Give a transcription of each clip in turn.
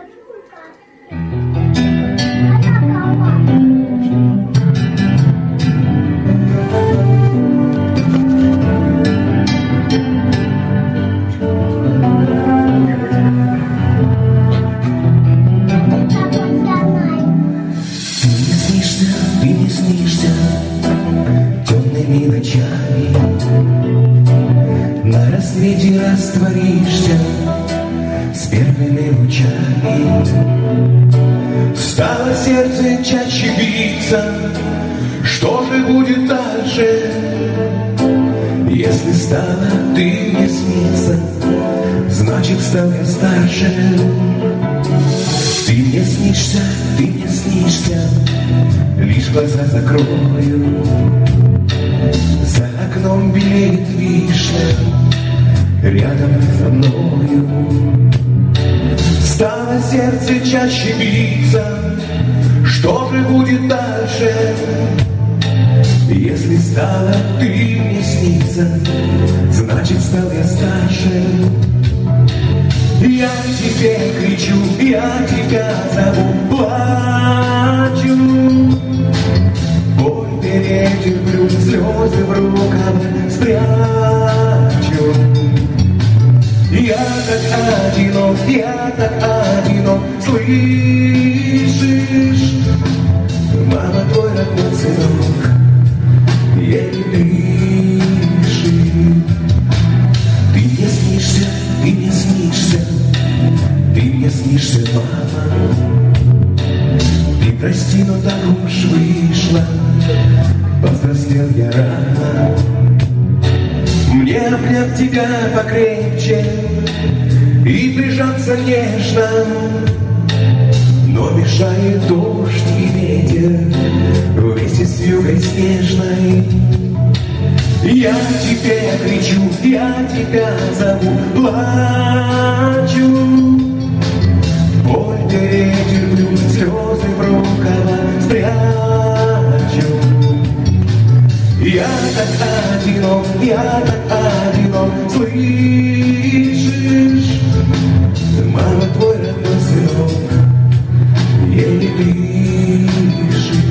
На рассвете растворишься с первыми лучами. Стало сердце чаще биться. Что же будет дальше? Если стала ты мне сниться, значит стал я старше. Ты мне снишься, лишь глаза закрою. За окном белеет вишня, рядом со мною. Стало сердце чаще биться. Что же будет дальше? Если стала ты мне сниться, значит стал я старше. Я тебе кричу, я тебя зову, плачу. Боль перетерплю, слезы в рукав спрячу. Я так одинок, слышишь? Мама, твой родной сынок еле дышит. Ты мне снишься, мама. Ты прости, но так уж вышло, повзрослел я рано. Мне обнять тебя покрепче и прижаться нежно, но мешает дождь и ветер вместе с вьюгой снежной. Я тебе кричу, я тебя зову, плачу. Боль перетерплю, слезы в рукава спрячу. Я так одинок, слышишь? Мама, твой родной сынок еле дышит.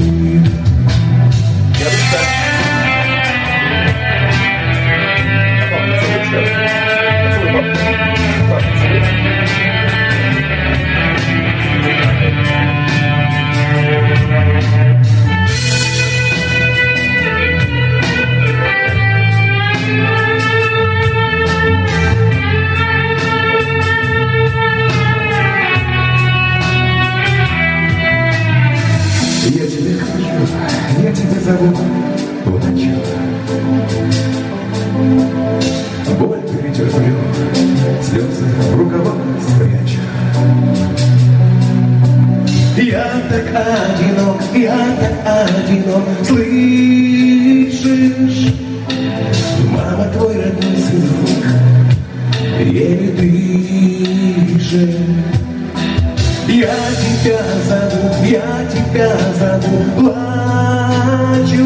Я тебя зову, плачу. Боль перетерплю, слезы в рукавах спрячу. Я так одинок, слышишь? Мама, твой родной сынок еле дышит. Я тебя зову, плачу.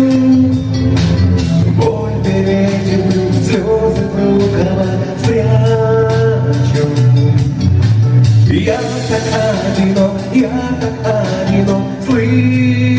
Боль перетерплю, слезы в рукава спрячу. Я так одинок, слышишь?